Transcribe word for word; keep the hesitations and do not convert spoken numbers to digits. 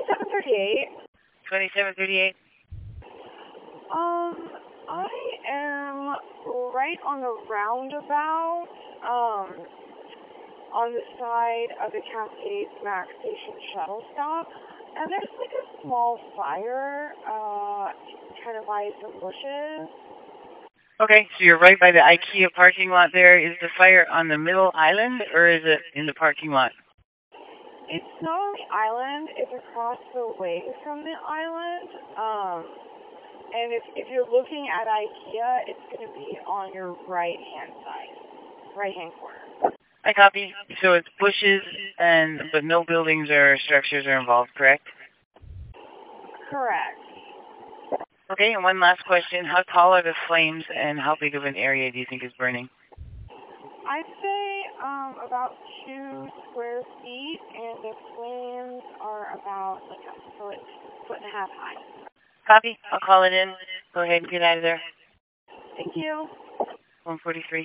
twenty-seven thirty-eight. twenty-seven thirty-eight. Um, I am right on the roundabout, um, on the side of the Cascades Max Station shuttle stop, and there's like a small fire, uh, kind of by some bushes. Okay, so you're right by the IKEA parking lot there. Is the fire on the middle island, or is it in the parking lot? It's not on the island, it's across the way from the island, um, and if, if you're looking at IKEA, it's going to be on your right-hand side, right-hand corner. I copy. So it's bushes, and but no buildings or structures are involved, correct? Correct. Okay, and one last question. How tall are the flames, and how big of an area do you think is burning? I'd say um, about two square feet, and the flames are about like a foot, foot and a half high. Copy. I'll call it in. Go ahead and get out of there. Thank you. one forty-three.